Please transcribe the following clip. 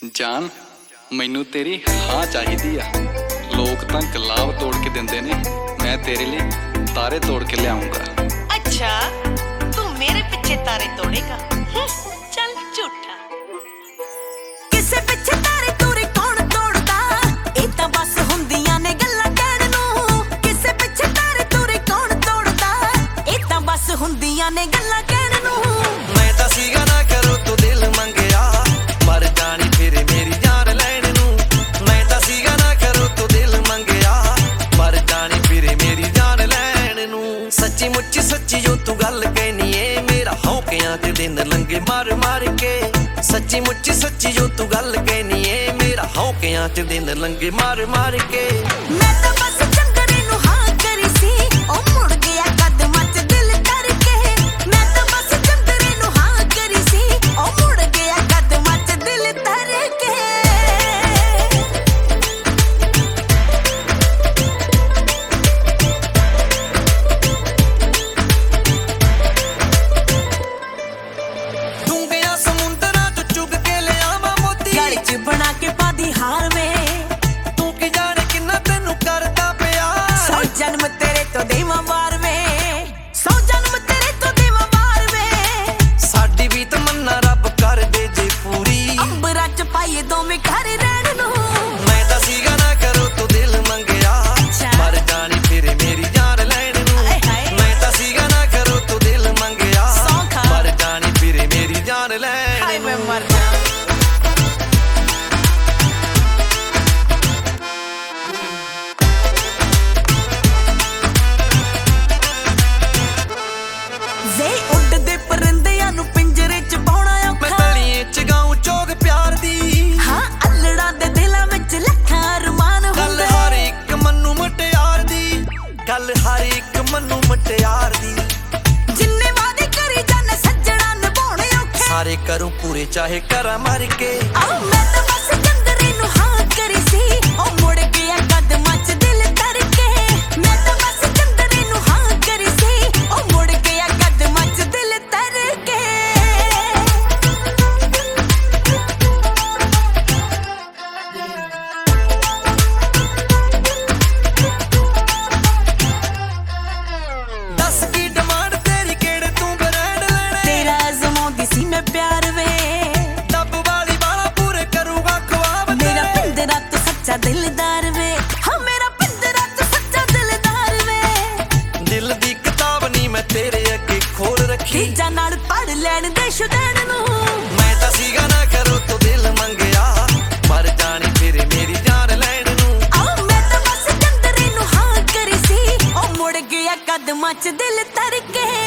ਜਾਨ ਮੈਨੂੰ ਤੇਰੀ ਹਾਂ ਚਾਹੀਦੀ ਆ। ਲੋਕ ਤਾਂ ਗੁਲਾਬ ਤੋੜ ਕੇ ਦਿੰਦੇ ਨੇ, ਮੈਂ ਤੇਰੇ ਲਈ ਤਾਰੇ ਤੋੜ ਕੇ ਲਿਆਉਂਗਾ। अच्छा तू मेरे पीछे तारे तोड़ेगा? चल झूठा। किसे पीछे तारे तोड़े कौन तोड़दा? ए तां बस हुंदियां ने गल्लां कहण नूं। किसे पीछे तारे तोड़े कौन तोड़दा? ए तां बस हुंदियां ने गल्लां कहण नूं। मैं तां सीगा ना करो तो दिल मंगया, मर जानी फिर मेरी जान लैण नूं। मैं तां सीगा ना करो तो दिल मंगया, मर जानी फिर मेरी जान लैण नूं। सच्ची मुच्ची सच्ची जो तू गल कहनी है, मेरा हौकियां ते दिन लंघे मार मार के। सच्ची मुच्ची सच्ची जो तू गल कहनी है, मेरा हौकियां ते दिन लंघे मार मार के। मैं तां बस चंदरे नूं हां करी सी, ओ मुड़ गया कदमां च दिल करके। मैं तां बस चंदरे नूं हां करी सी, ओ मुड़ गया कदमां च दिल करके। डूंघियां समुंदरां चों चुग के ले आवां मोती, गल च बना के पादी हार में। तू की जाने किन्ना तैनू करदा प्यार। 100 जन्म तेरे तो देवां वार में, 100 जन्म तेरे तो देवां वार में। साडी भी तमन्ना रब कर दे जे पूरी, अंबरां च पाईए दोवें घर रहण नूं। मैं तां सीगा ना करो तो दिल मंगया, अच्छा। मर जानी फिर मेरी जान लैण नूं। हाय हाय। मैं तां सीगा ना करो तो दिल मंगया, सौखा। मर जानी फिर मेरी जान लैण हाय मैं नूं। मर जा। ਵੇ ਉੱਡਦੇ ਪਰਿੰਦਿਆਂ ਨੂੰ ਪਿੰਜਰੇ ਚ ਪਾਉਣਾ मैं ਔਖਾ। तलिए च गाऊं चोग प्यार दी, ਹਾਂ ਅਲੜਾਂ ਦੇ ਦਿਲਾਂ ਵਿੱਚ ਲੱਖਾਂ ਅਰਮਾਨ गल ਹੁੰਦੇ। हर एक मन्नू मुटियार दी, गल हर एक मन्नू मुटियार दी। ਜਿੰਨੇ ਵਾਅਦੇ ਕਰੀ ਜਾਣੇ ਸੱਜਣਾ ਨਿਭਾਉਣੇ ਔਖੇ। सारे करूं पूरे चाहे करा मर के। ਆਹ ਮੈਂ ਤਾਂ ਬਸ ਚੰਦਰੇ ਨੂੰ ਹਾਂ ਕਰੀ ਸੀ, ਉਹ ਮੁੜ ਗਿਆ ਕਦਮਾਂ 'ਚ ਦਿਲ ਧਰ ਕੇ। ਮੈਂ ਤਾਂ ਬਸ ਚੰਦਰੇ ਨੂੰ ਹਾਂ ਕਰੀ ਸੀ, ਉਹ ਮੁੜ ਗਿਆ ਕਦਮਾਂ 'ਚ ਦਿਲ ਧਰ ਕੇ। दस की डिमांड तेरी केड़े तू ब्रांड लेने, ਤੇਰਾ ਅਜ਼ਮਾਉਂਦੀ ਸੀ ਮੈਂ ਪਿਆਰ ਵੇ। डब वाली वाला पूरे करूंगा ख्वाब ਮੇਰਾ तेरे। ਪਿੰਦਰਾ ਤੂੰ ਸੱਚਾ ਦਿਲਦਾਰ ਵੇ। ਹਾਂ ਮੇਰਾ ਪਿੰਦਰਾ ਤੂੰ ਸੱਚਾ ਦਿਲਦਾਰ ਵੇ। दिल दी किताब नी मैं तेरे अगे खोल रखी, ਤੀਜਾ ਨਾਲ ਪੜ ਲੈਣ ਦੇ ਸ਼ੁਦੈਣ ਨੂੰ। मैं तां सीगा ना करो तो दिल मंगया, मर जानी फिर मेरी जान लैण नूं। ਆਹ ਮੈਂ ਤਾਂ ਬਸ ਚੰਦਰੇ ਨੂੰ ਹਾਂ ਕਰੀ ਸੀ, ਉਹ ਮੁੜ ਗਿਆ ਕਦਮਾਂ 'ਚ ਦਿਲ ਧਰ ਕੇ।